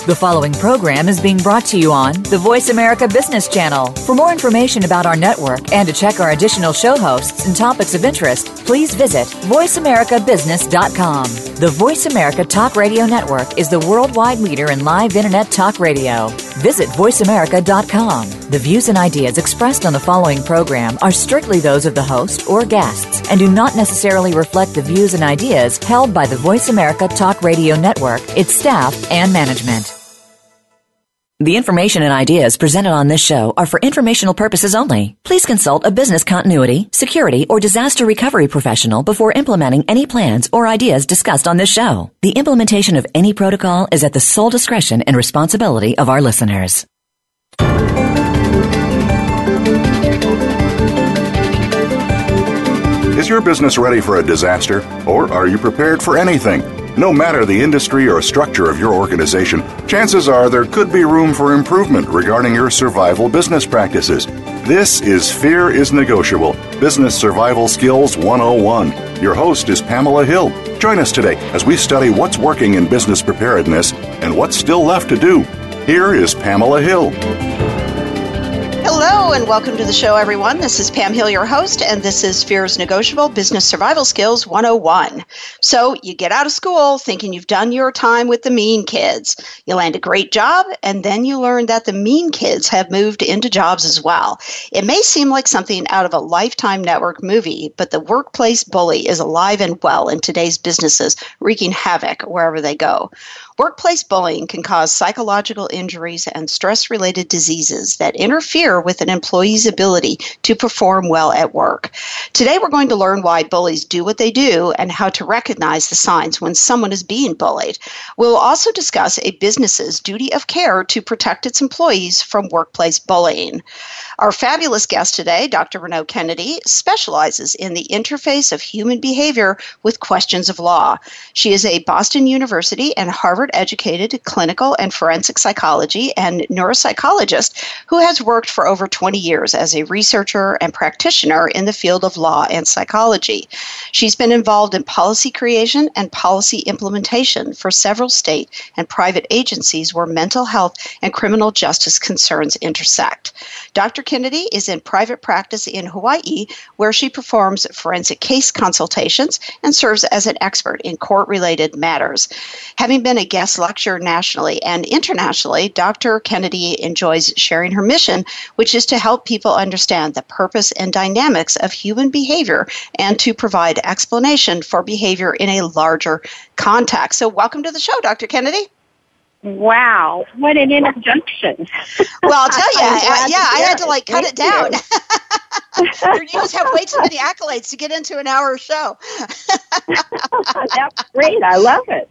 The following program is being brought to you on the Voice America Business Channel. For more information about our network and to check our additional show hosts and topics of interest, please visit voiceamericabusiness.com. The Voice America Talk Radio Network is the worldwide leader in live Internet talk radio. Visit voiceamerica.com. The views and ideas expressed on the following program are strictly those of the host or guests and do not necessarily reflect the views and ideas held by the Voice America Talk Radio Network, its staff, and management. The information and ideas presented on this show are for informational purposes only. Please consult a business continuity, security, or disaster recovery professional before implementing any plans or ideas discussed on this show. The implementation of any protocol is at the sole discretion and responsibility of our listeners. Is your business ready for a disaster, or are you prepared for anything? No matter the industry or structure of your organization, chances are there could be room for improvement regarding your survival business practices. This is Fear is Negotiable, Business Survival Skills 101. Your host is Pamela Hill. Join us today as we study what's working in business preparedness and what's still left to do. Here is Pamela Hill. Hello and welcome to the show, everyone. This is Pam Hill, your host, and this is Fear is Negotiable, Business Survival Skills 101. So you get out of school thinking you've done your time with the mean kids. You land a great job, and then you learn that the mean kids have moved into jobs as well. It may seem like something out of a Lifetime Network movie, but the workplace bully is alive and well in today's businesses, wreaking havoc wherever they go. Workplace bullying can cause psychological injuries and stress-related diseases that interfere with an employee's ability to perform well at work. Today, we're going to learn why bullies do what they do and how to recognize the signs when someone is being bullied. We'll also discuss a business's duty of care to protect its employees from workplace bullying. Our fabulous guest today, Dr. Renaud Kennedy, specializes in the interface of human behavior with questions of law. She is a Boston University and Harvard-educated clinical and forensic psychology and neuropsychologist who has worked for over 20 years as a researcher and practitioner in the field of law and psychology. She's been involved in policy creation and policy implementation for several state and private agencies where mental health and criminal justice concerns intersect. Dr. Kennedy is in private practice in Hawaii, where she performs forensic case consultations and serves as an expert in court-related matters. Having been a guest lecturer nationally and internationally, Dr. Kennedy enjoys sharing her mission, which is to help people understand the purpose and dynamics of human behavior and to provide explanation for behavior in a larger context. So welcome to the show, Dr. Kennedy. Wow, what an introduction. Well, I'll tell you, I had to cut it down. You just have way too many accolades to get into an hour show. That's great. I love it.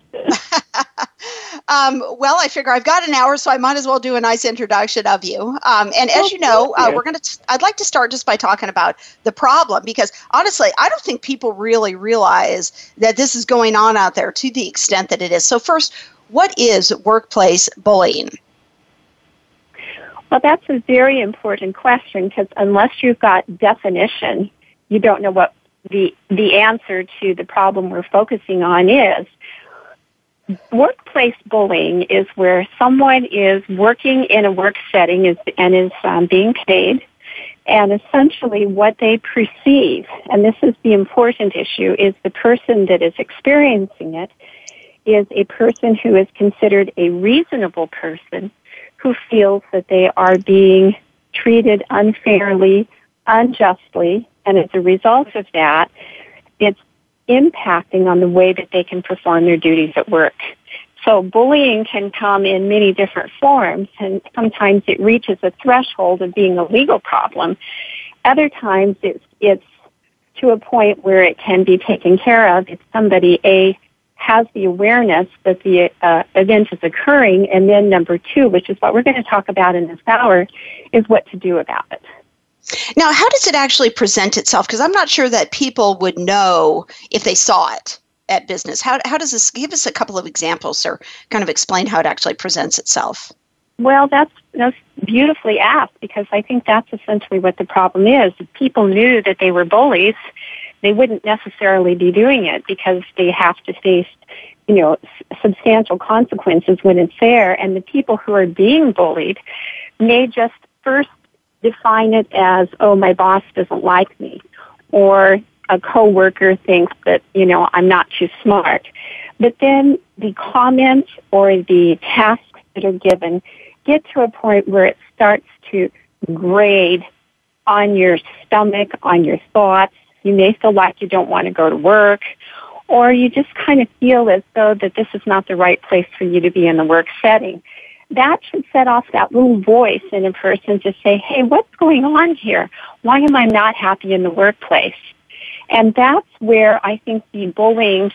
Well, I figure I've got an hour, so I might as well do a nice introduction of you. And as you know, I'd like to start just by talking about the problem, because honestly, I don't think people really realize that this is going on out there to the extent that it is. So first, what is workplace bullying? Well, that's a very important question, because unless you've got definition, you don't know what the answer to the problem we're focusing on is. Workplace bullying is where someone is working in a work setting and is being paid, and essentially what they perceive, and this is the important issue, is the person that is experiencing it is a person who is considered a reasonable person who feels that they are being treated unfairly, unjustly, and as a result of that, it's impacting on the way that they can perform their duties at work. So bullying can come in many different forms, and sometimes it reaches a threshold of being a legal problem. Other times it's to a point where it can be taken care of if somebody, has the awareness that the event is occurring, and then number two, which is what we're going to talk about in this hour, is what to do about it. Now, how does it actually present itself? Because I'm not sure that people would know if they saw it at business. How does this, give us a couple of examples or kind of explain how it actually presents itself? Well, that's beautifully asked, because I think that's essentially what the problem is. If people knew that they were bullies, they wouldn't necessarily be doing it, because they have to face substantial consequences when it's there, and the people who are being bullied may just first define it as, oh, my boss doesn't like me, or a coworker thinks that, I'm not too smart. But then the comments or the tasks that are given get to a point where it starts to grade on your stomach, on your thoughts. You may feel like you don't want to go to work, or you just kind of feel as though that this is not the right place for you to be in the work setting. That should set off that little voice in a person to say, hey, what's going on here? Why am I not happy in the workplace? And that's where I think the bullying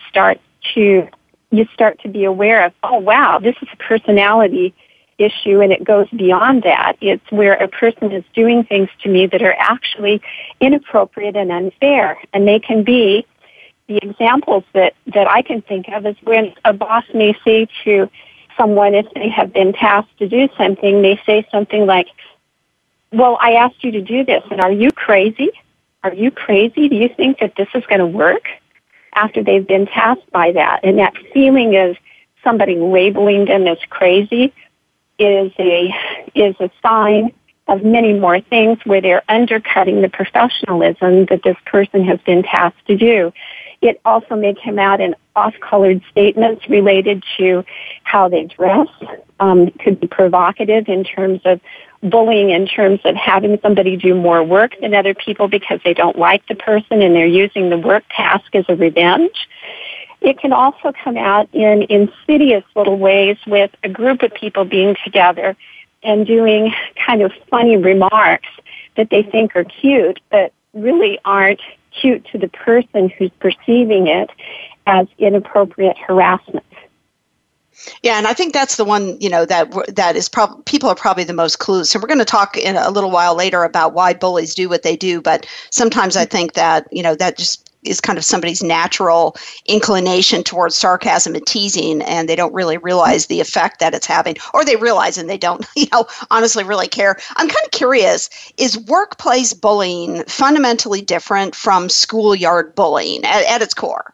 you start to be aware of, oh, wow, this is a personality issue, and it goes beyond that. It's where a person is doing things to me that are actually inappropriate and unfair. And they can be, the examples that I can think of is when a boss may say to someone, if they have been tasked to do something, they say something like, well, I asked you to do this, and are you crazy? Are you crazy? Do you think that this is going to work? After they've been tasked by that. And that feeling of somebody labeling them as crazy is a sign of many more things where they're undercutting the professionalism that this person has been tasked to do. It also may come out in off-colored statements related to how they dress. It could be provocative in terms of bullying, in terms of having somebody do more work than other people because they don't like the person and they're using the work task as a revenge. It can also come out in insidious little ways with a group of people being together and doing kind of funny remarks that they think are cute, but really aren't cute to the person who's perceiving it as inappropriate harassment. Yeah, and I think that's the one, that is people are probably the most clueless. So we're going to talk in a little while later about why bullies do what they do, but sometimes I think that, that just is kind of somebody's natural inclination towards sarcasm and teasing, and they don't really realize the effect that it's having, or they realize and they don't, honestly really care. I'm kind of curious, is workplace bullying fundamentally different from schoolyard bullying at its core?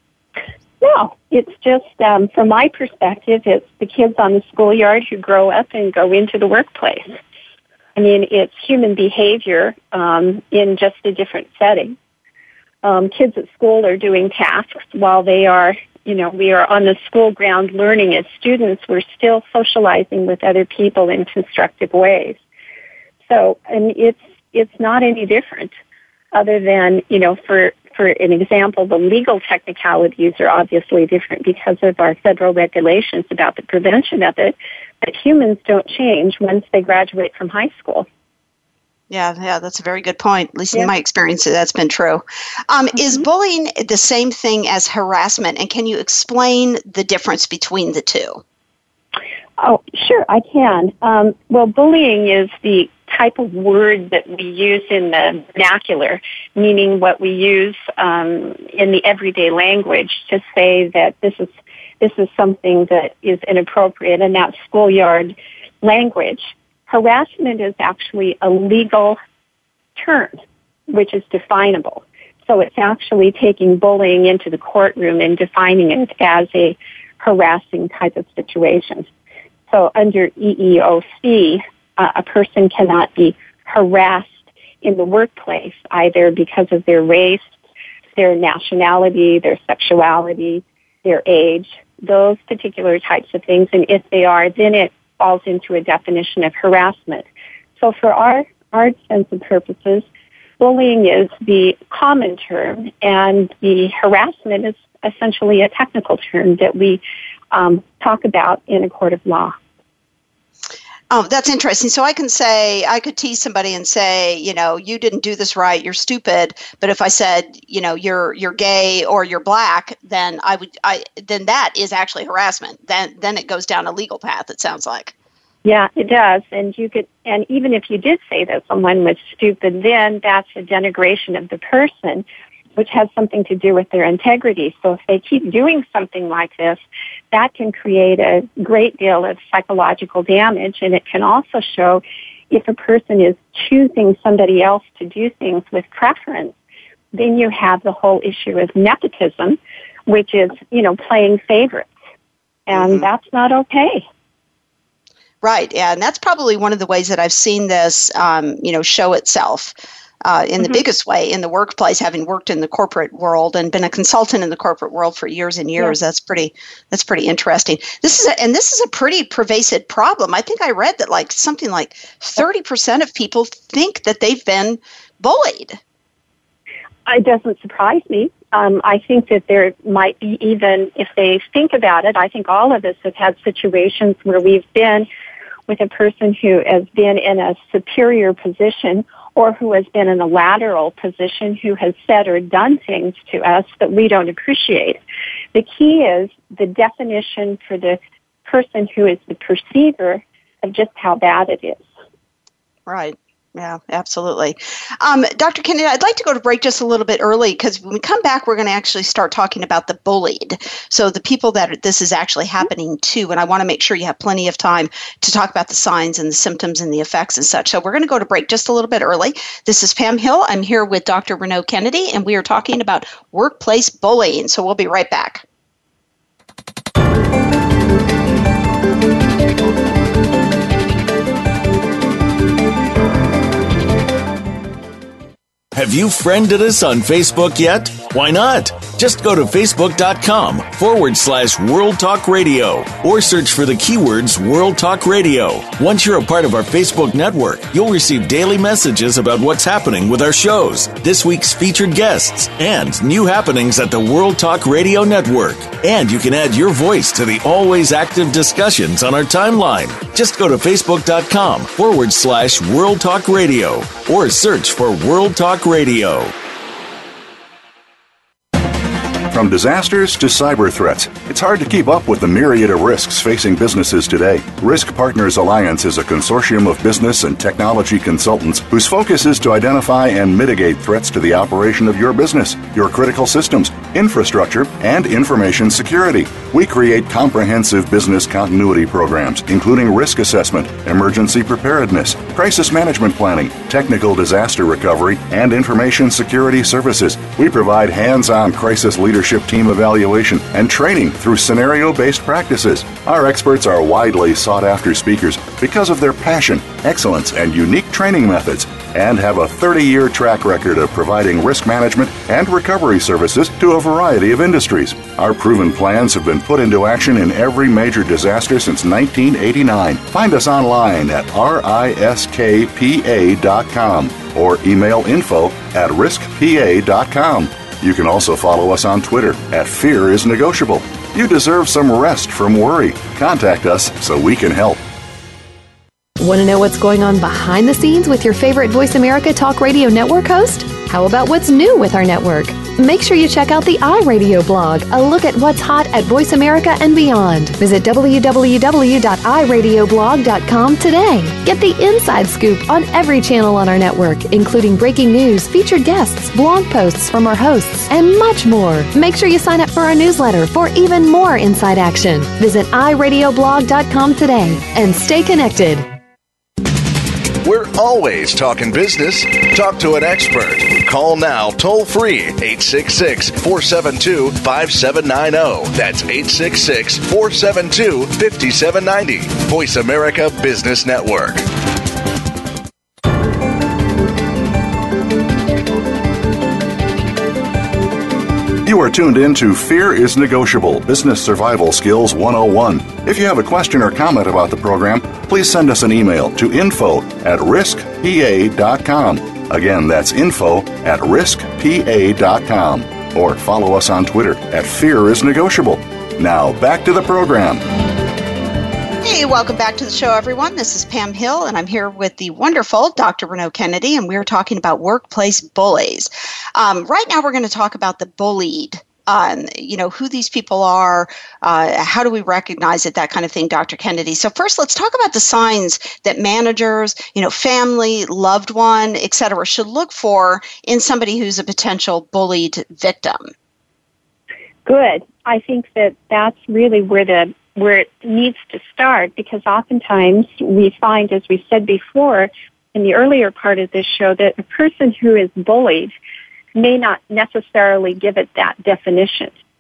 No, it's just, from my perspective, it's the kids on the schoolyard who grow up and go into the workplace. I mean, it's human behavior in just a different setting. Kids at school are doing tasks while we are on the school ground learning as students. We're still socializing with other people in constructive ways. So, and it's not any different other than, for an example, the legal technicalities are obviously different because of our federal regulations about the prevention of it, but humans don't change once they graduate from high school. Yeah, that's a very good point. At least in my experience, that's been true. Is bullying the same thing as harassment, and can you explain the difference between the two? Oh, sure, I can. Well, bullying is the type of word that we use in the vernacular, meaning what we use in the everyday language to say that this is something that is inappropriate, and that's schoolyard language. Harassment is actually a legal term, which is definable. So it's actually taking bullying into the courtroom and defining it as a harassing type of situation. So under EEOC, a person cannot be harassed in the workplace either because of their race, their nationality, their sexuality, their age, those particular types of things. And if they are, then it falls into a definition of harassment. So for our sense of purposes, bullying is the common term, and the harassment is essentially a technical term that we talk about in a court of law. Oh, that's interesting. So I could tease somebody and say, you didn't do this right, you're stupid. But if I said, you're gay or you're black, then then that is actually harassment. Then it goes down a legal path, it sounds like. Yeah, it does. And even if you did say that someone was stupid, then that's a denigration of the person, which has something to do with their integrity. So if they keep doing something like this, that can create a great deal of psychological damage, and it can also show if a person is choosing somebody else to do things with preference, then you have the whole issue of nepotism, which is, playing favorites. And that's not okay. Right, yeah, and that's probably one of the ways that I've seen this, show itself in the biggest way in the workplace, having worked in the corporate world and been a consultant in the corporate world for years and years. Yeah. That's pretty interesting. This is a pretty pervasive problem. I think I read that something like 30% of people think that they've been bullied. It doesn't surprise me. I think that there might be, even if they think about it, I think all of us have had situations where we've been with a person who has been in a superior position or who has been in a lateral position, who has said or done things to us that we don't appreciate. The key is the definition for the person who is the perceiver of just how bad it is. Right. Yeah, absolutely. Dr. Kennedy, I'd like to go to break just a little bit early because when we come back, we're going to actually start talking about the bullied. So the people that this is actually happening to, and I want to make sure you have plenty of time to talk about the signs and the symptoms and the effects and such. So we're going to go to break just a little bit early. This is Pam Hill. I'm here with Dr. Renaud Kennedy, and we are talking about workplace bullying. So we'll be right back. Have you friended us on Facebook yet? Why not? Just go to facebook.com/World Talk Radio or search for the keywords World Talk Radio. Once you're a part of our Facebook network, you'll receive daily messages about what's happening with our shows, this week's featured guests, and new happenings at the World Talk Radio Network. And you can add your voice to the always active discussions on our timeline. Just go to facebook.com/World Talk Radio or search for World Talk Radio. From disasters to cyber threats, it's hard to keep up with the myriad of risks facing businesses today. Risk Partners Alliance is a consortium of business and technology consultants whose focus is to identify and mitigate threats to the operation of your business, your critical systems, infrastructure, and information security. We create comprehensive business continuity programs, including risk assessment, emergency preparedness, crisis management planning, technical disaster recovery, and information security services. We provide hands-on crisis leadership team evaluation and training through scenario-based practices. Our experts are widely sought-after speakers because of their passion, excellence, and unique training methods, and have a 30-year track record of providing risk management and recovery services to a variety of industries. Our proven plans have been put into action in every major disaster since 1989. Find us online at riskpa.com or email info@riskpa.com. You can also follow us on Twitter @FearIsNegotiable. You deserve some rest from worry. Contact us so we can help. Want to know what's going on behind the scenes with your favorite Voice America Talk Radio Network host? How about what's new with our network? Make sure you check out the iRadio blog, a look at what's hot at Voice America and beyond. Visit www.iradioblog.com today. Get the inside scoop on every channel on our network, including breaking news, featured guests, blog posts from our hosts, and much more. Make sure you sign up for our newsletter for even more inside action. Visit iradioblog.com today and stay connected. We're always talking business. Talk to an expert. Call now toll-free 866-472-5790. That's 866-472-5790. Voice America Business Network. You are tuned in to Fear is Negotiable, Business Survival Skills 101. If you have a question or comment about the program, please send us an email to info@riskpa.com. Again, that's info@riskpa.com. Or follow us on Twitter @FearIsNegotiable. Now, back to the program. Hey, welcome back to the show, everyone. This is Pam Hill, and I'm here with the wonderful Dr. Renaud Kennedy, and we're talking about workplace bullies. Right now, we're going to talk about the bullied, who these people are, how do we recognize it, that kind of thing, Dr. Kennedy. So first, let's talk about the signs that managers, family, loved one, et cetera, should look for in somebody who's a potential bullied victim. Good. I think that that's really where it needs to start, because oftentimes we find, as we said before in the earlier part of this show, that a person who is bullied may not necessarily give it that definition.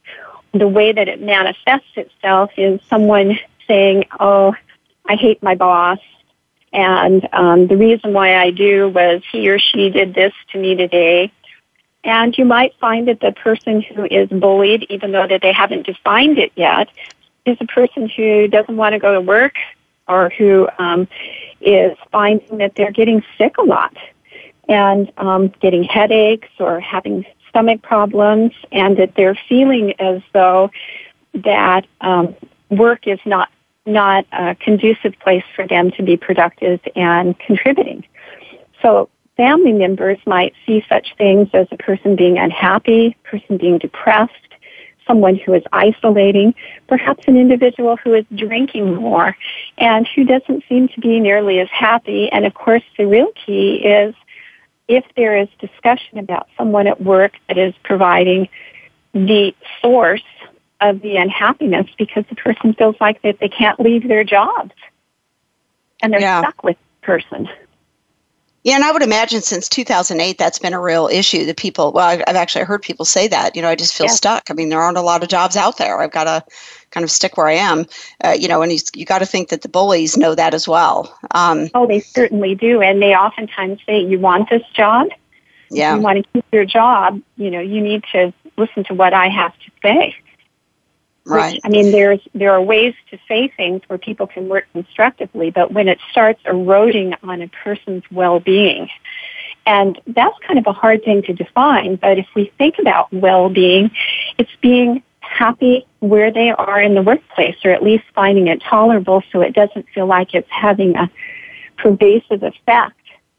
the way that it manifests itself is someone saying, oh, I hate my boss, and the reason why I do was he or she did this to me today. And you might find that the person who is bullied, even though that they haven't defined it yet, is a person who doesn't want to go to work, or who is finding that they're getting sick a lot and getting headaches or having stomach problems, and that they're feeling as though that work is not a conducive place for them to be productive and contributing. So family members might see such things as a person being unhappy, a person being depressed, someone who is isolating, perhaps an individual who is drinking more and who doesn't seem to be nearly as happy. And of course, the real key is if there is discussion about someone at work that is providing the source of the unhappiness, because the person feels like that they can't leave their jobs and they're stuck with the person. Yeah, and I would imagine since 2008, that's been a real issue. The people, well, I've actually heard people say that, I just feel stuck. I mean, there aren't a lot of jobs out there. I've got to kind of stick where I am, and you got to think that the bullies know that as well. They certainly do. And they oftentimes say, you want this job? Yeah. If you want to keep your job, you need to listen to what I have to say. Right. Which, I mean, there are ways to say things where people can work constructively, but when it starts eroding on a person's well-being, and that's kind of a hard thing to define, but if we think about well-being, it's being happy where they are in the workplace, or at least finding it tolerable so it doesn't feel like it's having a pervasive effect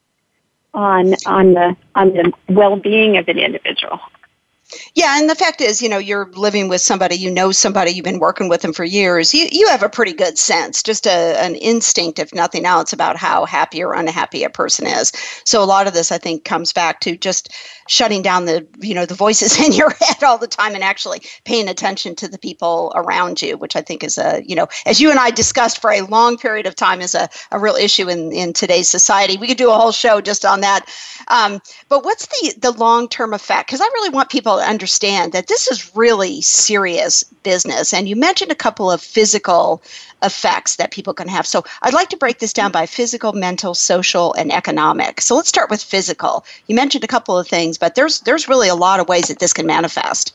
on the well-being of an individual. Yeah, and the fact is, you're living with somebody, somebody, you've been working with them for years. You have a pretty good sense, just an instinct, if nothing else, about how happy or unhappy a person is. So a lot of this, I think, comes back to just shutting down the voices in your head all the time and actually paying attention to the people around you, which I think is as you and I discussed for a long period of time, is a real issue in today's society. We could do a whole show just on that. But what's the long-term effect? Because I really want people to understand that this is really serious business. And you mentioned a couple of physical effects that people can have. So I'd like to break this down by physical, mental, social, and economic. So let's start with physical. You mentioned a couple of things, but there's really a lot of ways that this can manifest.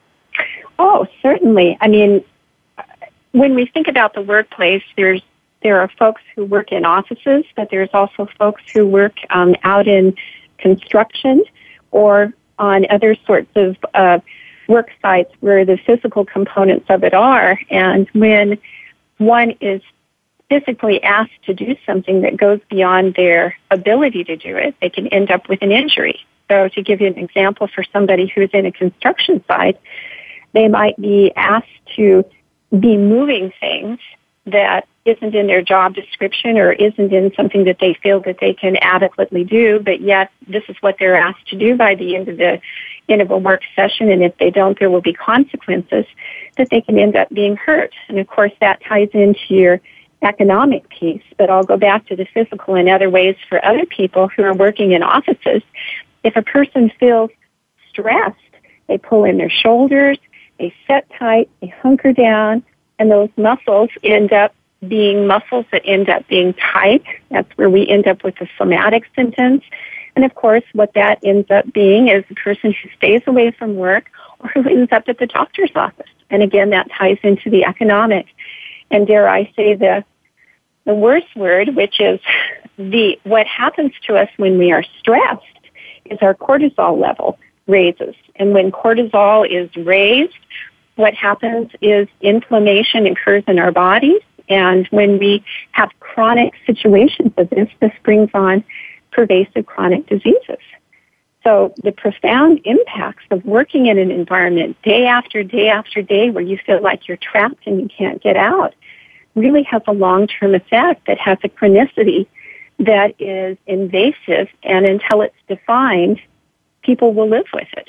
Oh, certainly. I mean, when we think about the workplace, there are folks who work in offices, but there's also folks who work out in construction or on other sorts of work sites where the physical components of it are. And when one is physically asked to do something that goes beyond their ability to do it, they can end up with an injury. So to give you an example, for somebody who's in a construction site, they might be asked to be moving things that isn't in their job description or isn't in something that they feel that they can adequately do, but yet this is what they're asked to do by the end of a work session, and if they don't, there will be consequences that they can end up being hurt. And of course, that ties into your economic piece, but I'll go back to the physical and other ways for other people who are working in offices. If a person feels stressed, they pull in their shoulders, they sit tight, they hunker down, and those muscles end up being muscles that end up being tight. That's where we end up with the somatic symptoms. And of course, what that ends up being is a person who stays away from work or who ends up at the doctor's office. And again, that ties into the economic. And dare I say the worst word, which is what happens to us when we are stressed, is our cortisol level raises. And when cortisol is raised, what happens is inflammation occurs in our bodies. And when we have chronic situations of this brings on pervasive chronic diseases. So the profound impacts of working in an environment day after day after day where you feel like you're trapped and you can't get out really has a long-term effect that has a chronicity that is invasive, and until it's defined, people will live with it.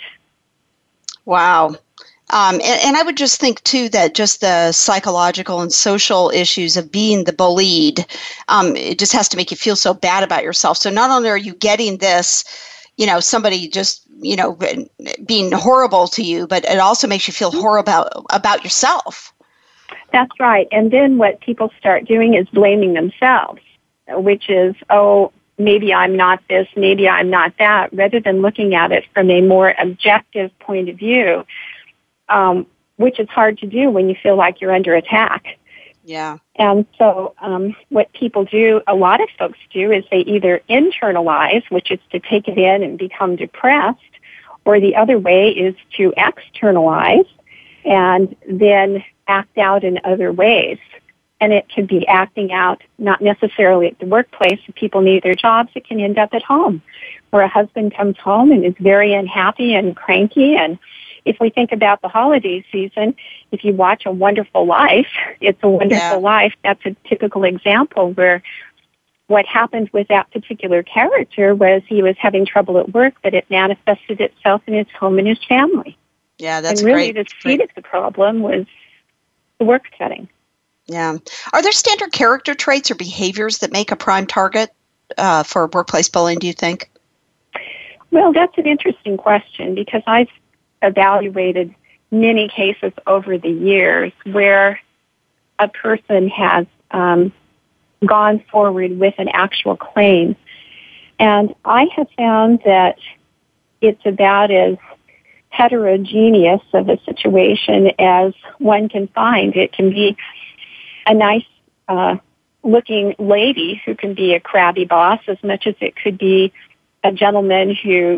Wow. And I would just think, too, that just the psychological and social issues of being the bullied, it just has to make you feel so bad about yourself. So not only are you getting this, somebody just, being horrible to you, but it also makes you feel horrible about yourself. That's right. And then what people start doing is blaming themselves, which is, oh, maybe I'm not this, maybe I'm not that, rather than looking at it from a more objective point of view, which is hard to do when you feel like you're under attack. Yeah. And so what people do, a lot of folks do, is they either internalize, which is to take it in and become depressed, or the other way is to externalize and then act out in other ways. And it can be acting out not necessarily at the workplace. If people need their jobs, it can end up at home, where a husband comes home and is very unhappy and cranky. And if we think about the holiday season, if you watch A Wonderful Life, It's a Wonderful Life, that's a typical example where what happened with that particular character was he was having trouble at work, but it manifested itself in his home and his family. Yeah, that's great. And really great. the seed of the problem was the work setting. Yeah. Are there standard character traits or behaviors that make a prime target for workplace bullying, do you think? Well, that's an interesting question, because I've evaluated many cases over the years where a person has gone forward with an actual claim. And I have found that it's about as heterogeneous of a situation as one can find. It can be a nice looking lady who can be a crabby boss as much as it could be a gentleman who,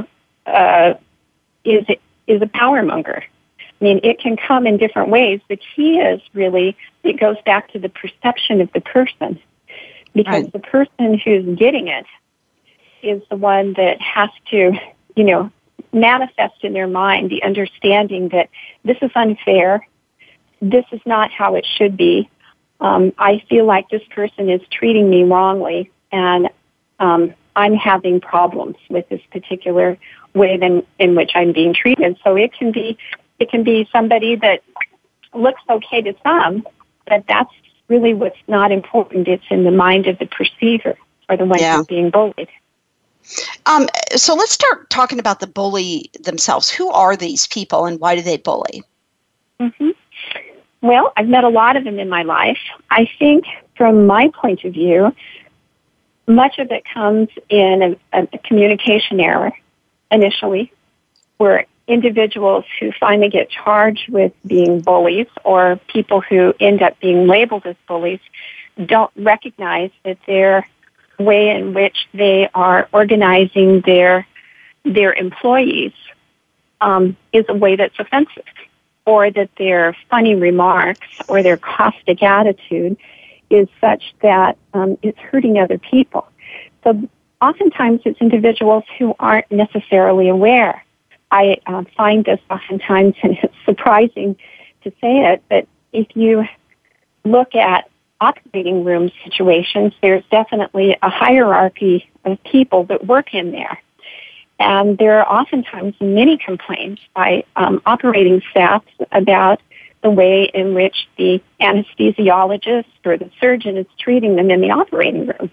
is a power monger. I mean, it can come in different ways. The key is really, it goes back to the perception of the person, because the person who's getting it is the one that has to, manifest in their mind the understanding that this is unfair, this is not how it should be. I feel like this person is treating me wrongly, and I'm having problems with this particular way in which I'm being treated. So it can be somebody that looks okay to some, but that's really what's not important. It's in the mind of the perceiver, or the one who's being bullied. So let's start talking about the bully themselves. Who are these people, and why do they bully? Mm-hmm. Well, I've met a lot of them in my life. I think from my point of view, much of it comes in a communication error initially, where individuals who finally get charged with being bullies, or people who end up being labeled as bullies, don't recognize that their way in which they are organizing their employees is a way that's offensive, or that their funny remarks or their caustic attitude is such that it's hurting other people. So oftentimes it's individuals who aren't necessarily aware. I find this oftentimes, and it's surprising to say it, but if you look at operating room situations, there's definitely a hierarchy of people that work in there. And there are oftentimes many complaints by operating staff about the way in which the anesthesiologist or the surgeon is treating them in the operating room.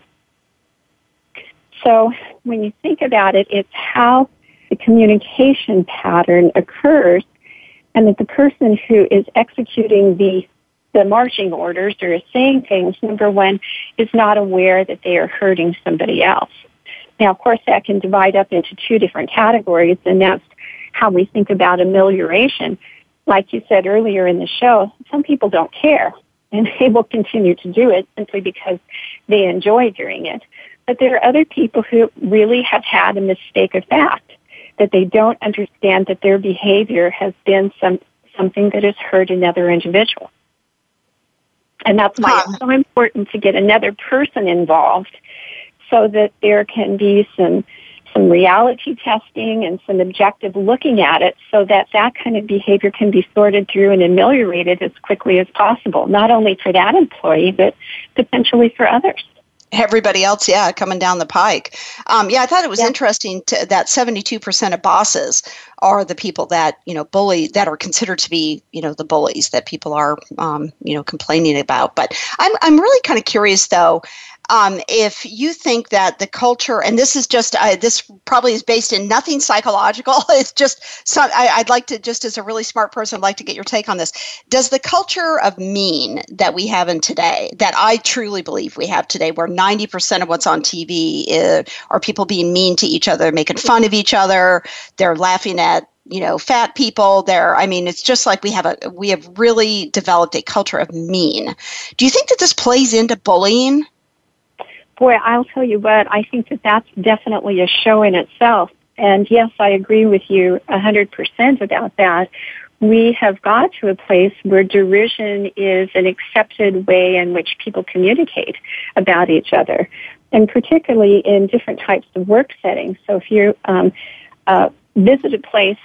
So when you think about it, it's how the communication pattern occurs, and that the person who is executing the marching orders or is saying things, number one, is not aware that they are hurting somebody else. Now, of course, that can divide up into two different categories, and that's how we think about amelioration. Like you said earlier in the show, some people don't care, and they will continue to do it simply because they enjoy doing it. But there are other people who really have had a mistake of fact, that they don't understand that their behavior has been something that has hurt another individual. And that's why it's so important to get another person involved, so that there can be some reality testing and some objective looking at it, so that kind of behavior can be sorted through and ameliorated as quickly as possible, not only for that employee, but potentially for others. Everybody else, coming down the pike. I thought it was interesting that 72% of bosses are the people that, bully, that are considered to be, the bullies that people are, complaining about. But I'm really kind of curious, though, if you think that the culture, and this is just, this probably is based in nothing psychological, it's just, I'd like to, just as a really smart person, I'd like to get your take on this. Does the culture of mean that we have in today, that I truly believe we have today, where 90% of what's on TV are people being mean to each other, making fun of each other, they're laughing at fat people there. I mean, it's just like we have really developed a culture of mean. Do you think that this plays into bullying? Boy, I'll tell you what, I think that that's definitely a show in itself. And yes, I agree with you 100% about that. We have got to a place where derision is an accepted way in which people communicate about each other, and particularly in different types of work settings. So if you visit a place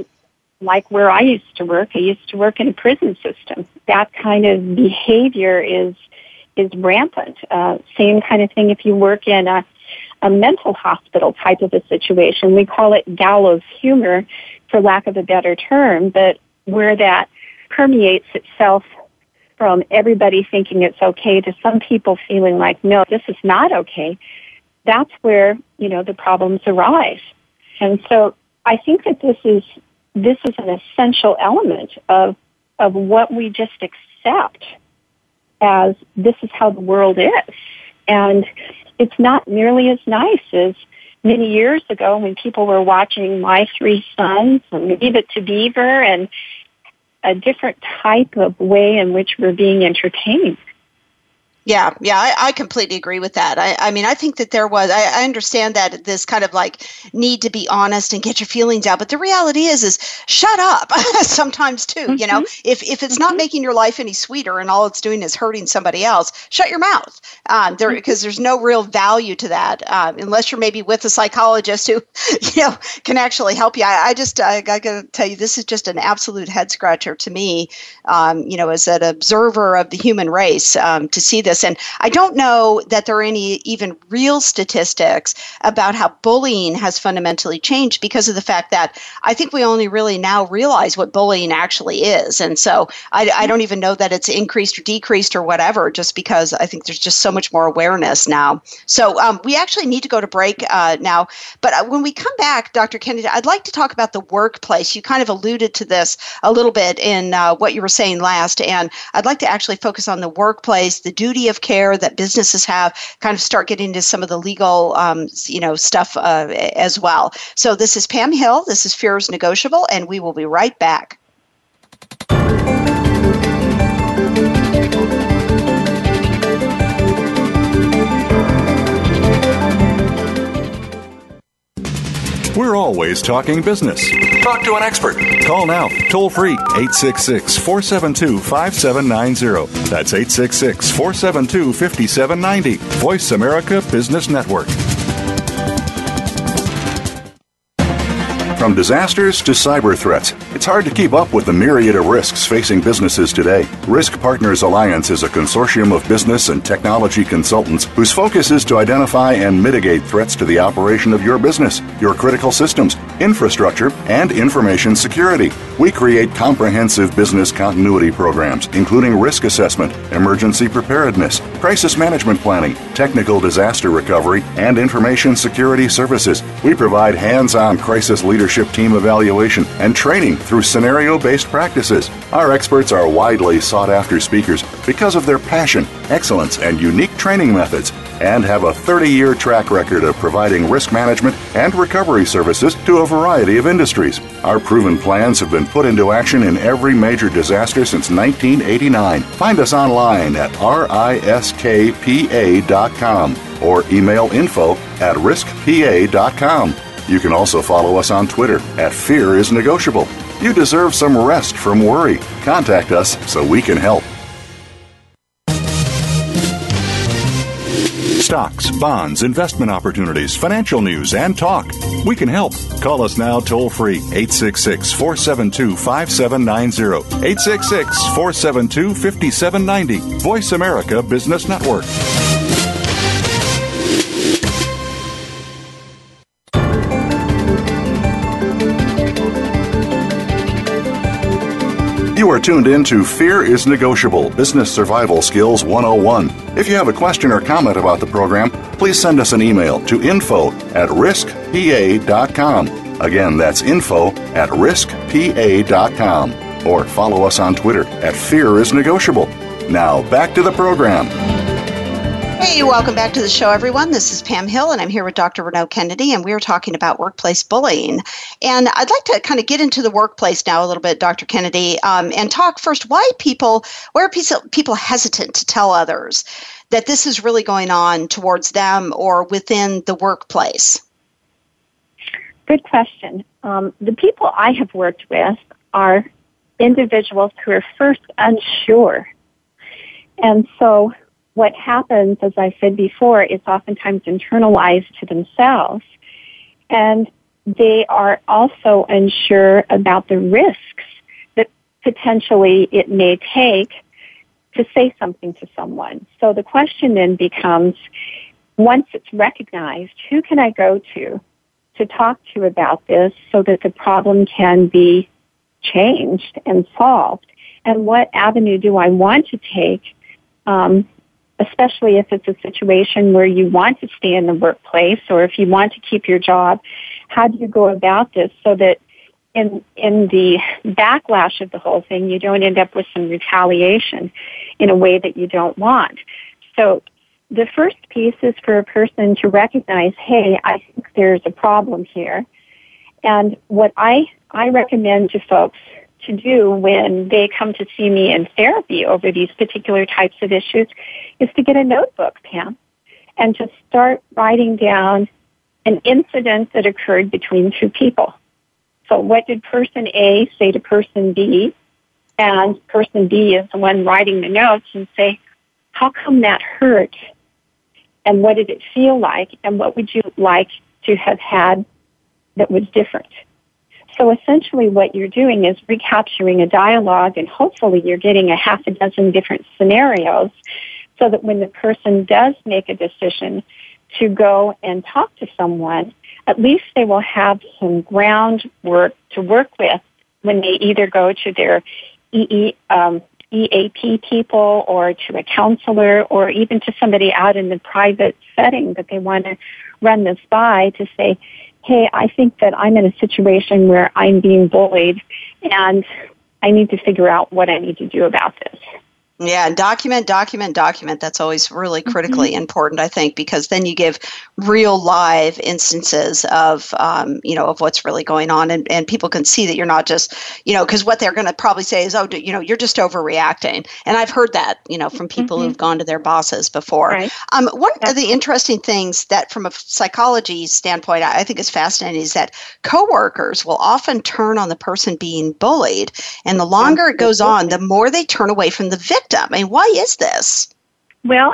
like where I used to work in a prison system. That kind of behavior is rampant. Same kind of thing if you work in a mental hospital type of a situation. We call it gallows humor, for lack of a better term, but where that permeates itself from everybody thinking it's okay to some people feeling like, no, this is not okay. That's where, the problems arise. And so I think that this is an essential element of what we just accept as this is how the world is. And it's not nearly as nice as many years ago when people were watching My Three Sons and Leave It to Beaver and a different type of way in which we're being entertained. Yeah, I completely agree with that. I mean, I think that I understand that this kind of like need to be honest and get your feelings out, but the reality is shut up sometimes too, Mm-hmm. If it's not making your life any sweeter and all it's doing is hurting somebody else, shut your mouth, because there's no real value to that, unless you're maybe with a psychologist who, can actually help you. I got to tell you, this is just an absolute head scratcher to me, as an observer of the human race, to see this. And I don't know that there are any even real statistics about how bullying has fundamentally changed, because of the fact that I think we only really now realize what bullying actually is. And so I don't even know that it's increased or decreased or whatever, just because I think there's just so much more awareness now. So we actually need to go to break now. But when we come back, Dr. Kennedy, I'd like to talk about the workplace. You kind of alluded to this a little bit in what you were saying last. And I'd like to actually focus on the workplace, the duty of care that businesses have, kind of start getting into some of the legal, stuff as well. So this is Pam Hill. This is Fear is Negotiable, and we will be right back. We're always talking business. Talk to an expert. Call now, toll free, 866-472-5790. That's 866-472-5790. Voice America Business Network. From disasters to cyber threats, it's hard to keep up with the myriad of risks facing businesses today. Risk Partners Alliance is a consortium of business and technology consultants whose focus is to identify and mitigate threats to the operation of your business, your critical systems, infrastructure, and information security. We create comprehensive business continuity programs, including risk assessment, emergency preparedness, crisis management planning, technical disaster recovery, and information security services. We provide hands-on crisis leadership team evaluation and training through scenario-based practices. Our experts are widely sought-after speakers because of their passion, excellence, and unique training methods, and have a 30-year track record of providing risk management and recovery services to a variety of industries. Our proven plans have been put into action in every major disaster since 1989. Find us online at riskpa.com or email info@riskpa.com. You can also follow us on Twitter at Fear is Negotiable. You deserve some rest from worry. Contact us so we can help. Stocks, bonds, investment opportunities, financial news, and talk. We can help. Call us now toll free, 866-472-5790. 866-472-5790. Voice America Business Network. You are tuned in to Fear is Negotiable, Business Survival Skills 101. If you have a question or comment about the program, please send us an email to info@riskpa.com. Again, that's info@riskpa.com. Or follow us on Twitter @FearIsNegotiable. Now, back to the program. Hey, welcome back to the show, everyone. This is Pam Hill, and I'm here with Dr. Renaud Kennedy, and we're talking about workplace bullying. And I'd like to kind of get into the workplace now a little bit, Dr. Kennedy, and talk first why are people hesitant to tell others that this is really going on towards them or within the workplace? Good question. The people I have worked with are individuals who are first unsure. And so what happens, as I said before, is oftentimes internalized to themselves. And they are also unsure about the risks that potentially it may take to say something to someone. So the question then becomes, once it's recognized, who can I go to talk to about this so that the problem can be changed and solved? And what avenue do I want to take, especially if it's a situation where you want to stay in the workplace or if you want to keep your job? How do you go about this so that in the backlash of the whole thing, you don't end up with some retaliation in a way that you don't want? So the first piece is for a person to recognize, hey, I think there's a problem here. And what I recommend to folks to do when they come to see me in therapy over these particular types of issues is to get a notebook, Pam, and to start writing down an incident that occurred between two people. So what did person A say to person B? And person B is the one writing the notes and say, how come that hurt? And what did it feel like? And what would you like to have had that was different? So essentially what you're doing is recapturing a dialogue, and hopefully you're getting a half a dozen different scenarios so that when the person does make a decision to go and talk to someone, at least they will have some groundwork to work with when they either go to their EAP people or to a counselor or even to somebody out in the private setting that they want to run this by to say, hey, I think that I'm in a situation where I'm being bullied and I need to figure out what I need to do about this. Yeah, document. That's always really critically important, I think, because then you give real live instances of, of what's really going on, and people can see that you're not just, because what they're going to probably say is, oh, you're just overreacting. And I've heard that, from people who've gone to their bosses before. Right. One of the interesting things that from a psychology standpoint, I think is fascinating is that coworkers will often turn on the person being bullied. And the longer it goes on, the more they turn away from the victim. I mean, why is this? Well,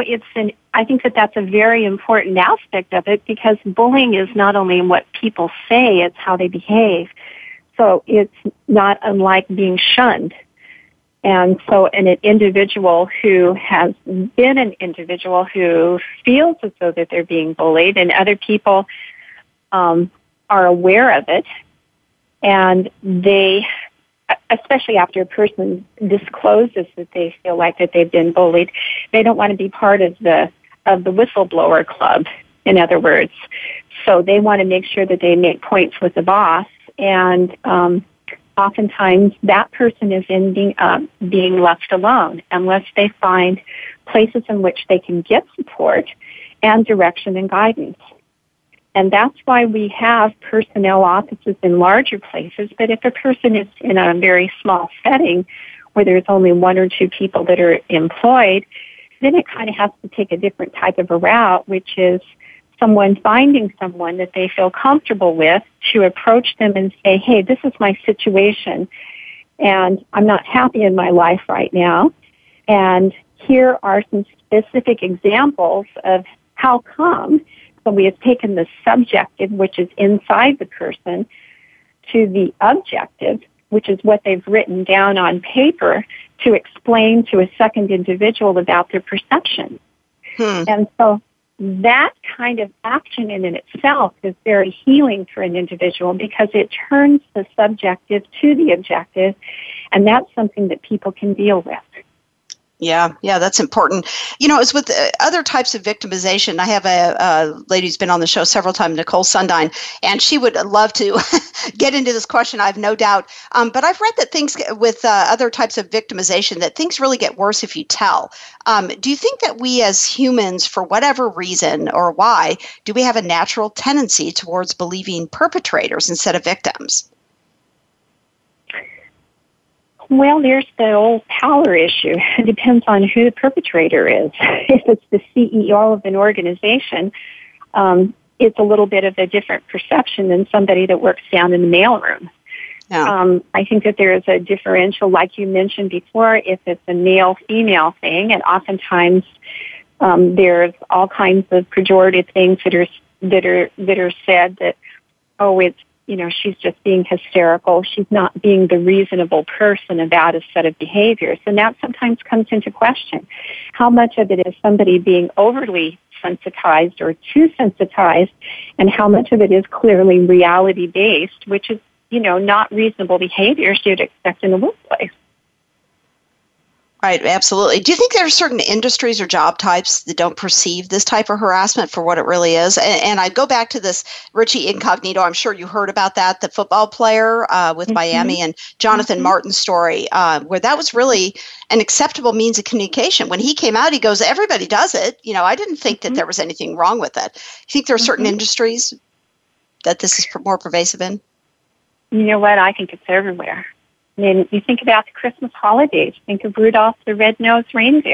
I think that that's a very important aspect of it because bullying is not only what people say, it's how they behave. So it's not unlike being shunned. And so an individual who has been an individual who feels as though that they're being bullied and other people are aware of it, and they, especially after a person discloses that they feel like that they've been bullied, they don't want to be part of the whistleblower club, in other words. So they want to make sure that they make points with the boss, and oftentimes that person is being left alone unless they find places in which they can get support and direction and guidance. And that's why we have personnel offices in larger places. But if a person is in a very small setting where there's only one or two people that are employed, then it kind of has to take a different type of a route, which is finding someone that they feel comfortable with to approach them and say, hey, this is my situation, and I'm not happy in my life right now. And here are some specific examples of how come. So we have taken the subjective, which is inside the person, to the objective, which is what they've written down on paper to explain to a second individual about their perception. And so that kind of action in itself is very healing for an individual because it turns the subjective to the objective, and that's something that people can deal with. Yeah, that's important. As with other types of victimization, I have a lady who's been on the show several times, Nicole Sundine, and she would love to get into this question, I have no doubt. But I've read that things with other types of victimization, that things really get worse if you tell. Do you think that we as humans, for whatever reason or why, do we have a natural tendency towards believing perpetrators instead of victims? Well, there's the old power issue. It depends on who the perpetrator is. If it's the CEO of an organization, it's a little bit of a different perception than somebody that works down in the mailroom. Yeah. I think that there is a differential, like you mentioned before, if it's a male-female thing, and oftentimes there's all kinds of pejorative things that are said that, it's, she's just being hysterical. She's not being the reasonable person about a set of behaviors. And that sometimes comes into question. How much of it is somebody being overly sensitized or too sensitized, and how much of it is clearly reality-based, which is, not reasonable behaviors you'd expect in the workplace. Right, absolutely. Do you think there are certain industries or job types that don't perceive this type of harassment for what it really is? And I go back to this Richie Incognito. I'm sure you heard about that, the football player with Miami, and Jonathan Martin's story, where that was really an acceptable means of communication. When he came out, he goes, everybody does it. I didn't think that there was anything wrong with it. You think there are certain industries that this is more pervasive in? You know what? I think it's everywhere. I mean, you think about the Christmas holidays. Think of Rudolph the Red-Nosed Reindeer.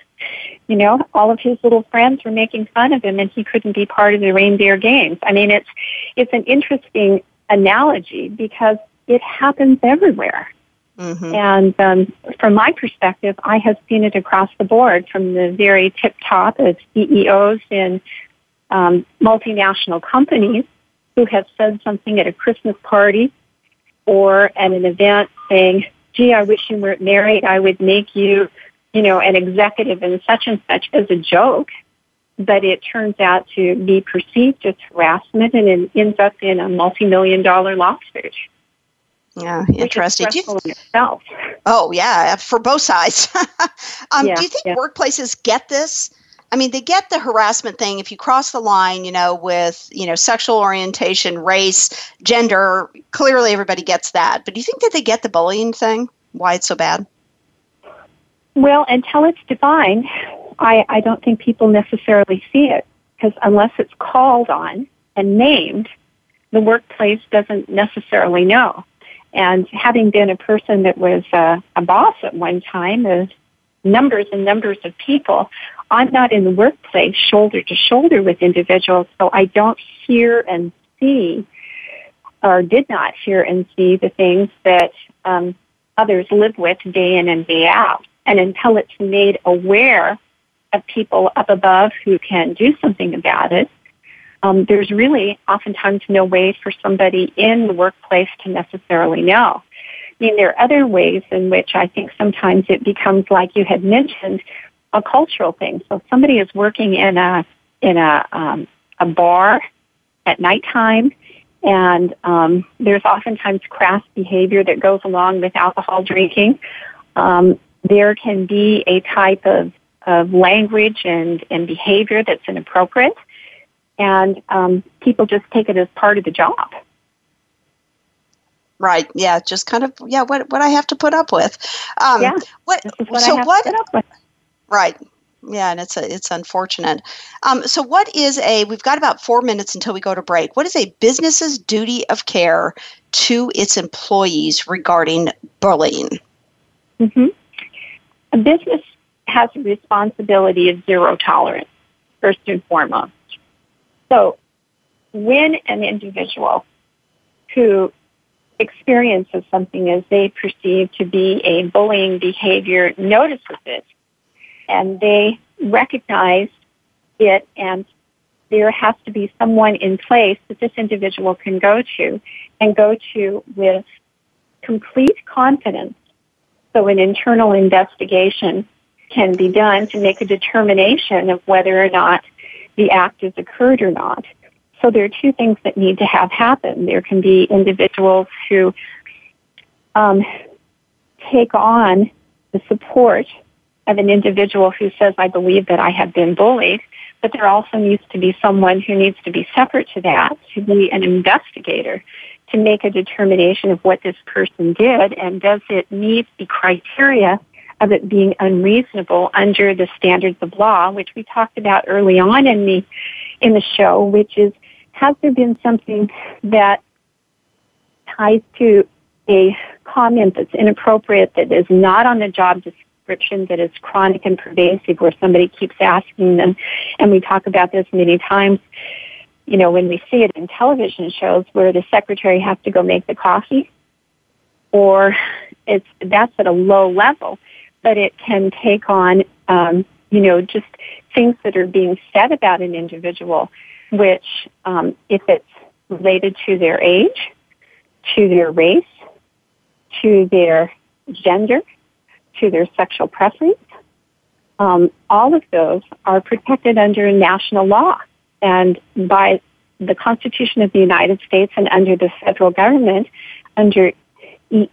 All of his little friends were making fun of him, and he couldn't be part of the reindeer games. I mean, it's an interesting analogy because it happens everywhere. And from my perspective, I have seen it across the board, from the very tip top of CEOs in multinational companies who have said something at a Christmas party or at an event saying, gee, I wish you weren't married. I would make you, an executive and such as a joke. But it turns out to be perceived as harassment, and it ends up in a multi-million-dollar lawsuit. Yeah, interesting. Which is stressful in itself. Oh, yeah, for both sides. Do you think workplaces get this? I mean, they get the harassment thing. If you cross the line, with, sexual orientation, race, gender, clearly everybody gets that. But do you think that they get the bullying thing? Why it's so bad? Well, until it's defined, I don't think people necessarily see it. Because unless it's called on and named, the workplace doesn't necessarily know. And having been a person that was a boss at one time of numbers and numbers of people, I'm not in the workplace shoulder to shoulder with individuals, so I don't hear and see, or did not hear and see, the things that others live with day in and day out. And until it's made aware of people up above who can do something about it, there's really oftentimes no way for somebody in the workplace to necessarily know. I mean, there are other ways in which I think sometimes it becomes, like you had mentioned, a cultural thing. So if somebody is working in a bar at nighttime, and there's oftentimes crass behavior that goes along with alcohol drinking, there can be a type of language and behavior that's inappropriate, and people just take it as part of the job. Right. Yeah. Just kind of, what I have to put up with. This is what I have to put up with. Right. Yeah, and it's unfortunate. So what is we've got about 4 minutes until we go to break. What is a business's duty of care to its employees regarding bullying? A business has a responsibility of zero tolerance, first and foremost. So when an individual who experiences something as they perceive to be a bullying behavior notices it, and they recognize it, and there has to be someone in place that this individual can go to with complete confidence, so an internal investigation can be done to make a determination of whether or not the act has occurred or not. So there are two things that need to have happen. There can be individuals who take on the support of an individual who says, I believe that I have been bullied, but there also needs to be someone who needs to be separate to that, to be an investigator, to make a determination of what this person did and does it meet the criteria of it being unreasonable under the standards of law, which we talked about early on in the show, which is, has there been something that ties to a comment that's inappropriate, that is not on the job description, that is chronic and pervasive, where somebody keeps asking them, and we talk about this many times, when we see it in television shows where the secretary has to go make the coffee, or that's at a low level, but it can take on, just things that are being said about an individual, which, if it's related to their age, to their race, to their gender, to their sexual preference, all of those are protected under national law and by the Constitution of the United States and under the federal government, under the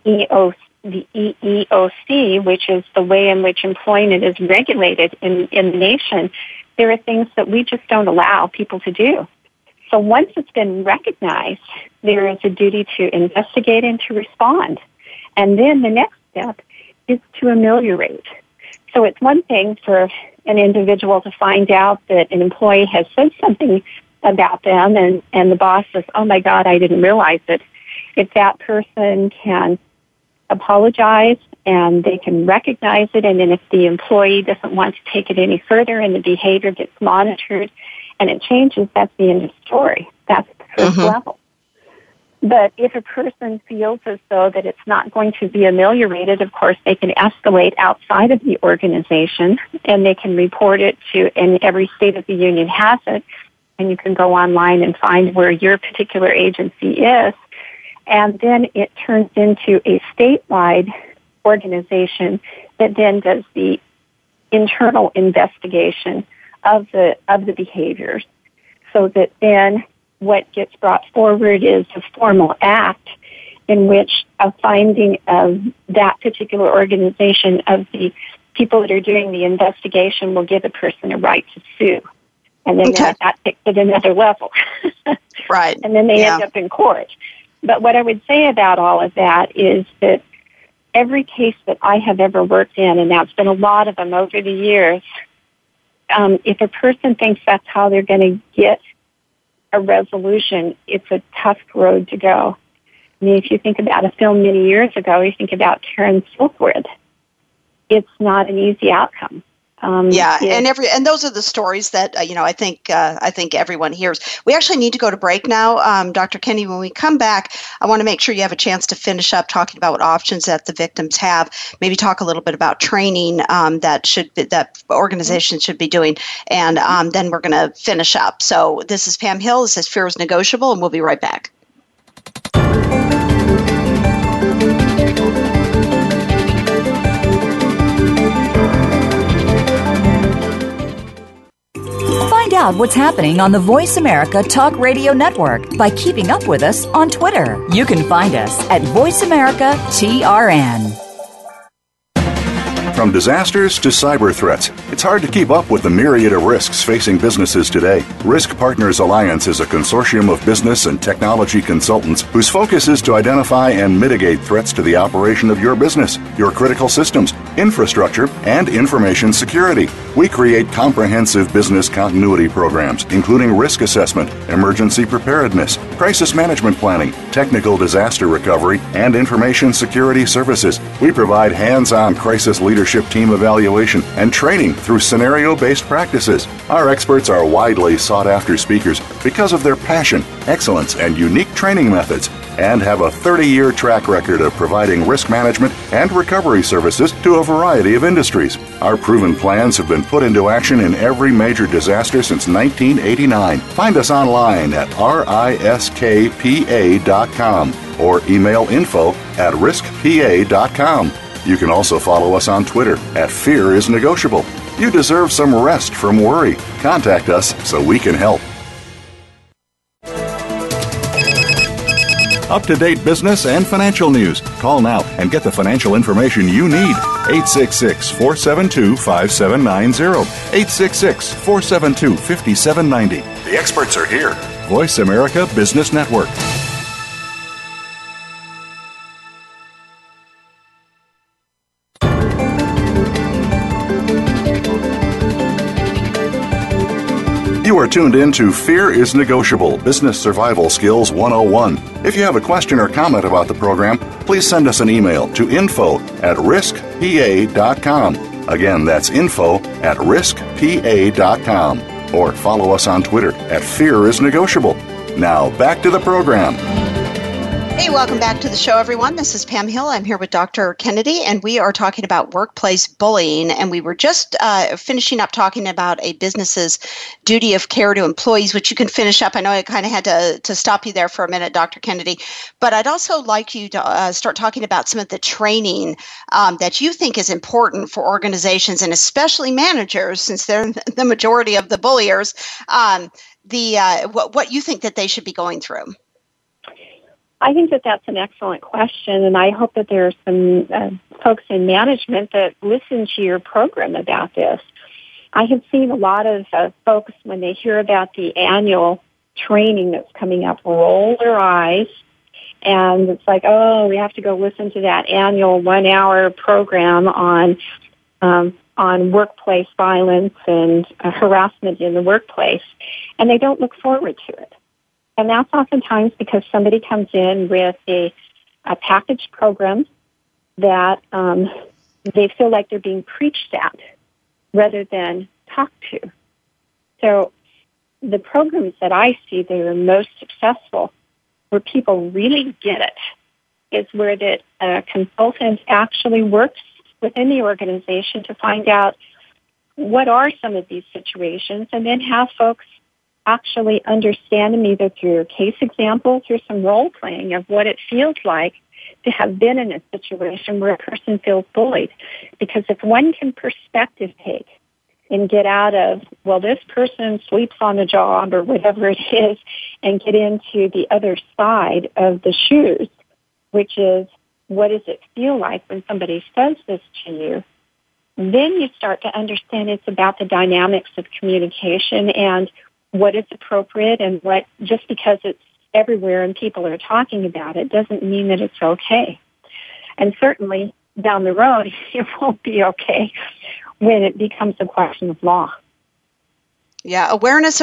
EEOC, which is the way in which employment is regulated in the nation. There are things that we just don't allow people to do. So once it's been recognized, there is a duty to investigate and to respond. And then the next step is to ameliorate. So it's one thing for an individual to find out that an employee has said something about them and the boss says, oh my God, I didn't realize it. If that person can apologize and they can recognize it, and then if the employee doesn't want to take it any further and the behavior gets monitored and it changes, that's the end of the story. That's the first level. But if a person feels as though that it's not going to be ameliorated, of course, they can escalate outside of the organization and they can report it to, and every state of the union has it, and you can go online and find where your particular agency is, and then it turns into a statewide organization that then does the internal investigation of the behaviors, so that then what gets brought forward is a formal act in which a finding of that particular organization, of the people that are doing the investigation, will give a person a right to sue. And then that takes it another level. Right. And then they end up in court. But what I would say about all of that is that every case that I have ever worked in, and that's been a lot of them over the years, if a person thinks that's how they're going to get a resolution, it's a tough road to go. I mean, if you think about a film many years ago, you think about Karen Silkwood. It's not an easy outcome. And those are the stories that I think everyone hears. We actually need to go to break now, Dr. Kenney. When we come back, I want to make sure you have a chance to finish up talking about what options that the victims have. Maybe talk a little bit about training that organizations should be doing, and then we're going to finish up. So this is Pam Hill. This is Fear is Negotiable, and we'll be right back. Find out what's happening on the Voice America Talk Radio Network by keeping up with us on Twitter. You can find us at Voice America TRN. From disasters to cyber threats, it's hard to keep up with the myriad of risks facing businesses today. Risk Partners Alliance is a consortium of business and technology consultants whose focus is to identify and mitigate threats to the operation of your business, your critical systems, infrastructure, and information security. We create comprehensive business continuity programs, including risk assessment, emergency preparedness, crisis management planning, technical disaster recovery, and information security services. We provide hands-on crisis leadership team evaluation and training through scenario-based practices. Our experts are widely sought-after speakers because of their passion, excellence, and unique training methods, and have a 30-year track record of providing risk management and recovery services to a variety of industries. Our proven plans have been put into action in every major disaster since 1989. Find us online at riskpa.com or email info@riskpa.com. You can also follow us on Twitter @FearIsNegotiable. You deserve some rest from worry. Contact us so we can help. Up-to-date business and financial news. Call now and get the financial information you need. 866-472-5790. 866-472-5790. The experts are here. Voice America Business Network. You are tuned in to Fear is Negotiable, Business Survival Skills 101. If you have a question or comment about the program, please send us an email to info@riskpa.com. Again, that's info@riskpa.com. Or follow us on Twitter @FearIsNegotiable. Now, back to the program. Hey, welcome back to the show, everyone. This is Pam Hill. I'm here with Dr. Kennedy, and we are talking about workplace bullying. And we were just finishing up talking about a business's duty of care to employees, which you can finish up. I know I kind of had to stop you there for a minute, Dr. Kennedy. But I'd also like you to start talking about some of the training that you think is important for organizations, and especially managers, since they're the majority of the bulliers, what you think that they should be going through. I think that that's an excellent question, and I hope that there are some folks in management that listen to your program about this. I have seen a lot of folks, when they hear about the annual training that's coming up, roll their eyes, and it's like, oh, we have to go listen to that annual 1-hour program on workplace violence and harassment in the workplace, and they don't look forward to it. And that's oftentimes because somebody comes in with a packaged program that they feel like they're being preached at rather than talked to. So the programs that I see that are most successful, where people really get it, is where that a consultant actually works within the organization to find out what are some of these situations, and then have folks actually understand them either through case examples or some role playing of what it feels like to have been in a situation where a person feels bullied. Because if one can perspective take and get out of, well, this person sleeps on the job or whatever it is, and get into the other side of the shoes, which is, what does it feel like when somebody says this to you? Then you start to understand it's about the dynamics of communication and what is appropriate, and what, just because it's everywhere and people are talking about it doesn't mean that it's okay. And certainly down the road, it won't be okay when it becomes a question of law. Yeah, awareness.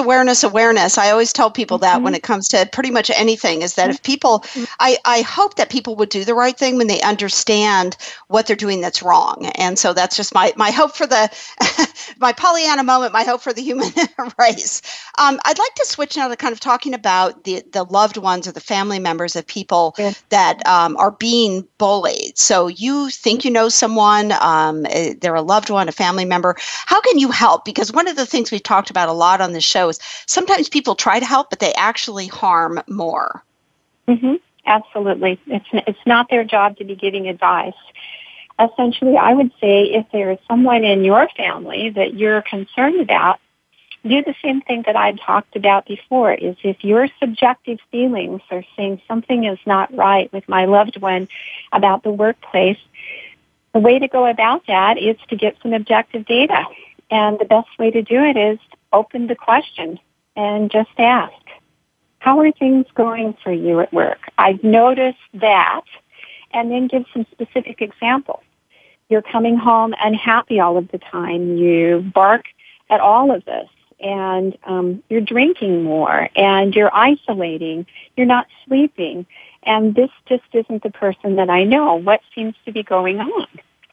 I always tell people that when it comes to pretty much anything, is that if people, I hope that people would do the right thing when they understand what they're doing that's wrong. And so that's just my hope for the, my Pollyanna moment, my hope for the human race. I'd like to switch now to kind of talking about the loved ones or the family members of people that are being bullied. So you think you know someone, they're a loved one, a family member. How can you help? Because one of the things we've talked about a lot on the show is sometimes people try to help, but they actually harm more. Mm-hmm. Absolutely. It's not their job to be giving advice. Essentially, I would say if there is someone in your family that you're concerned about, do the same thing that I talked about before, is if your subjective feelings are saying something is not right with my loved one about the workplace, the way to go about that is to get some objective data. And the best way to do it is open the question and just ask, how are things going for you at work? I've noticed that, and then give some specific examples. You're coming home unhappy all of the time. You bark at all of this, and you're drinking more, and you're isolating. You're not sleeping, and this just isn't the person that I know. What seems to be going on?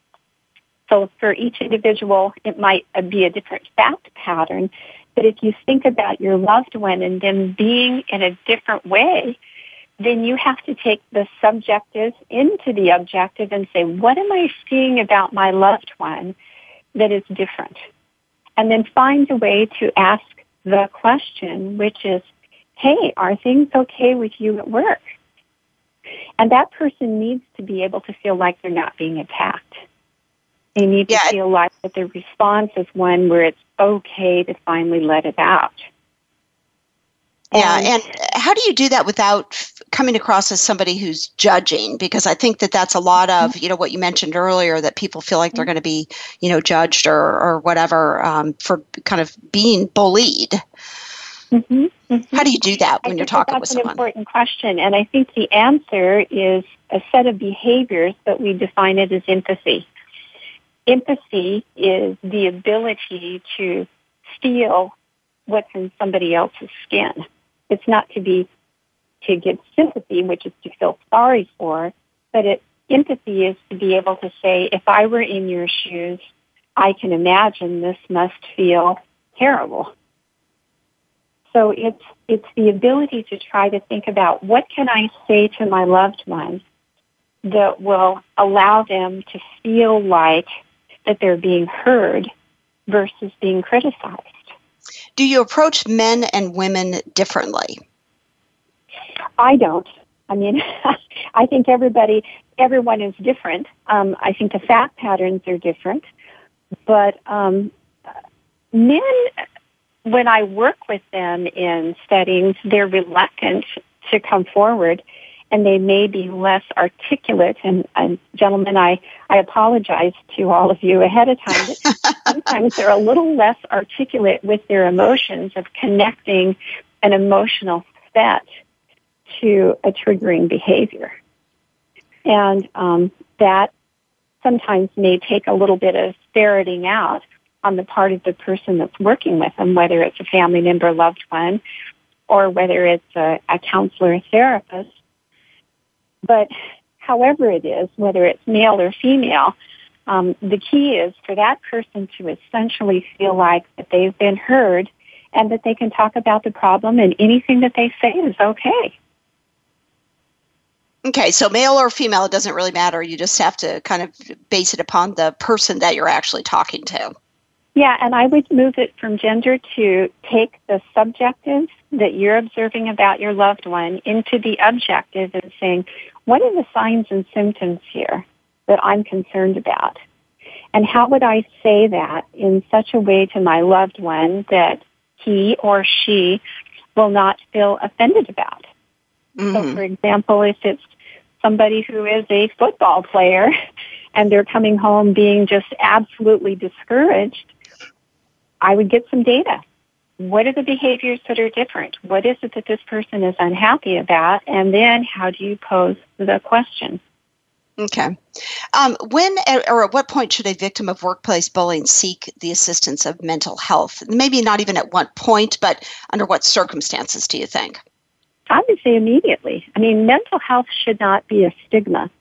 So for each individual, it might be a different fact pattern. But if you think about your loved one and them being in a different way, then you have to take the subjective into the objective and say, what am I seeing about my loved one that is different? And then find a way to ask the question, which is, hey, are things okay with you at work? And that person needs to be able to feel like they're not being attacked. They need to feel like that the response is one where it's okay to finally let it out. And how do you do that without coming across as somebody who's judging? Because I think that that's a lot of, what you mentioned earlier, that people feel like they're going to be, judged or whatever for kind of being bullied. Mm-hmm. Mm-hmm. How do you do that when you're talking with someone? That's an important question, and I think the answer is a set of behaviors, but we define it as empathy. Empathy is the ability to feel what's in somebody else's skin. It's not to get sympathy, which is to feel sorry for, but empathy is to be able to say, if I were in your shoes, I can imagine this must feel terrible. So it's the ability to try to think about what can I say to my loved one that will allow them to feel like that they're being heard versus being criticized. Do you approach men and women differently? I don't. I mean, I think everyone is different. I think the fact patterns are different. But men, when I work with them in settings, they're reluctant to come forward, and they may be less articulate. And gentlemen, I apologize to all of you ahead of time, but sometimes they're a little less articulate with their emotions of connecting an emotional set to a triggering behavior. And that sometimes may take a little bit of ferreting out on the part of the person that's working with them, whether it's a family member, loved one, or whether it's a counselor or therapist. But however it is, whether it's male or female, the key is for that person to essentially feel like that they've been heard and that they can talk about the problem and anything that they say is okay. Okay, so male or female, it doesn't really matter. You just have to kind of base it upon the person that you're actually talking to. Yeah, and I would move it from gender to take the subjective that you're observing about your loved one into the objective and saying, what are the signs and symptoms here that I'm concerned about? And how would I say that in such a way to my loved one that he or she will not feel offended about? Mm-hmm. So, for example, if it's somebody who is a football player and they're coming home being just absolutely discouraged, I would get some data. What are the behaviors that are different? What is it that this person is unhappy about? And then how do you pose the question? Okay. When or at what point should a victim of workplace bullying seek the assistance of mental health? Maybe not even at what point, but under what circumstances do you think? I would say immediately. I mean, mental health should not be a stigma.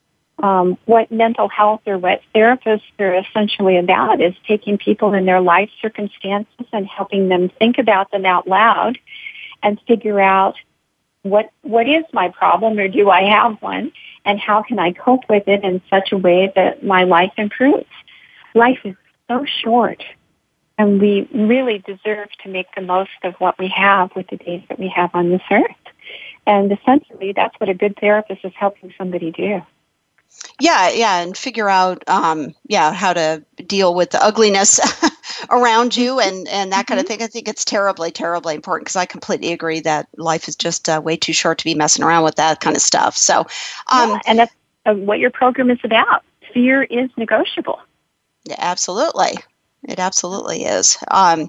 What mental health or what therapists are essentially about is taking people in their life circumstances and helping them think about them out loud and figure out what is my problem, or do I have one, and how can I cope with it in such a way that my life improves. Life is so short, and we really deserve to make the most of what we have with the days that we have on this earth. And essentially, that's what a good therapist is helping somebody do. Yeah, and figure out, how to deal with the ugliness around you and that kind of thing. I think it's terribly, terribly important because I completely agree that life is just way too short to be messing around with that kind of stuff. So, and that's what your program is about. Fear is negotiable. Yeah, absolutely. It absolutely is.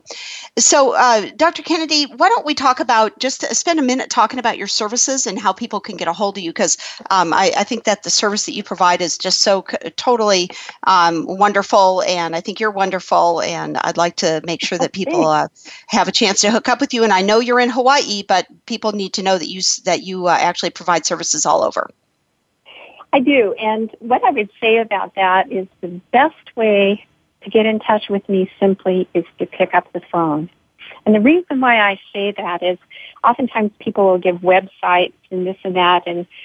So, Dr. Kennedy, why don't we talk about, just spend a minute talking about your services and how people can get a hold of you, because I think that the service that you provide is just so totally wonderful, and I think you're wonderful, and I'd like to make sure that people have a chance to hook up with you. And I know you're in Hawaii, but people need to know that you actually provide services all over. I do, and what I would say about that is the best way to get in touch with me simply is to pick up the phone. And the reason why I say that is oftentimes people will give websites and this and that,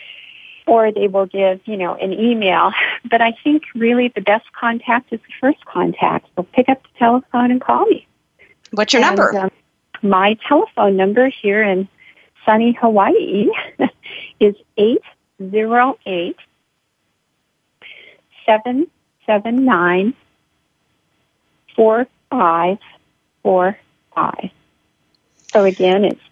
or they will give, an email. But I think really the best contact is the first contact. So pick up the telephone and call me. What's your number? My telephone number here in sunny Hawaii is 808-7 878-779-4545. So again, it's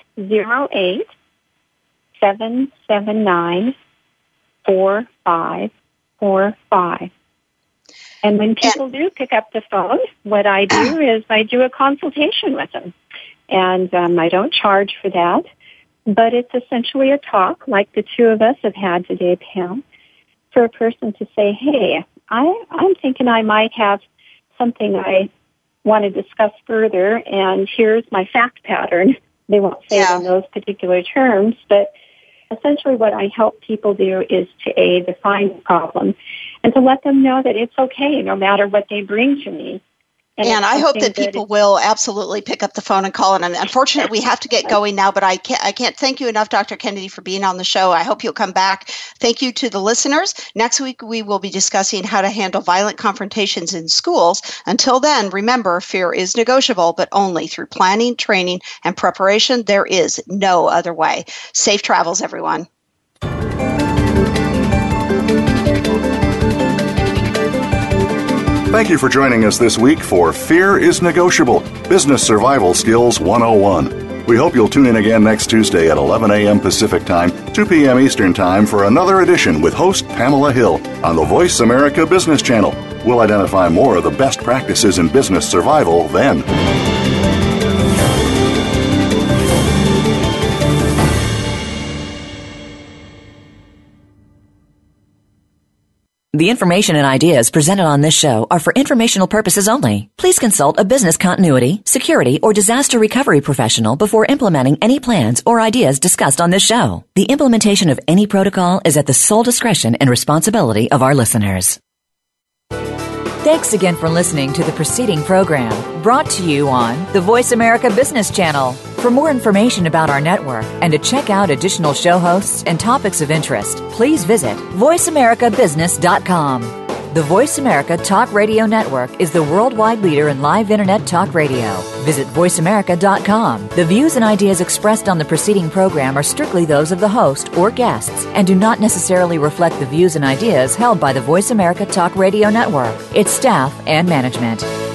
808-779-4545. And when people do pick up the phone, what I do is I do a consultation with them. And I don't charge for that, but it's essentially a talk like the two of us have had today, Pam, for a person to say, hey, I'm thinking I might have something I want to discuss further, and here's my fact pattern. They won't say it in those particular terms, but essentially what I help people do is to define the problem and to let them know that it's okay no matter what they bring to me. And I hope that people will absolutely pick up the phone and call in. And unfortunately, we have to get going now, but I can't thank you enough, Dr. Kennedy, for being on the show. I hope you'll come back. Thank you to the listeners. Next week, we will be discussing how to handle violent confrontations in schools. Until then, remember, fear is negotiable, but only through planning, training, and preparation. There is no other way. Safe travels, everyone. Thank you for joining us this week for Fear is Negotiable, Business Survival Skills 101. We hope you'll tune in again next Tuesday at 11 a.m. Pacific Time, 2 p.m. Eastern Time for another edition with host Pamela Hill on the Voice America Business Channel. We'll identify more of the best practices in business survival then. The information and ideas presented on this show are for informational purposes only. Please consult a business continuity, security, or disaster recovery professional before implementing any plans or ideas discussed on this show. The implementation of any protocol is at the sole discretion and responsibility of our listeners. Thanks again for listening to the preceding program brought to you on the Voice America Business Channel. For more information about our network and to check out additional show hosts and topics of interest, please visit voiceamericabusiness.com. The Voice America Talk Radio Network is the worldwide leader in live Internet talk radio. Visit voiceamerica.com. The views and ideas expressed on the preceding program are strictly those of the host or guests and do not necessarily reflect the views and ideas held by the Voice America Talk Radio Network, its staff, and management.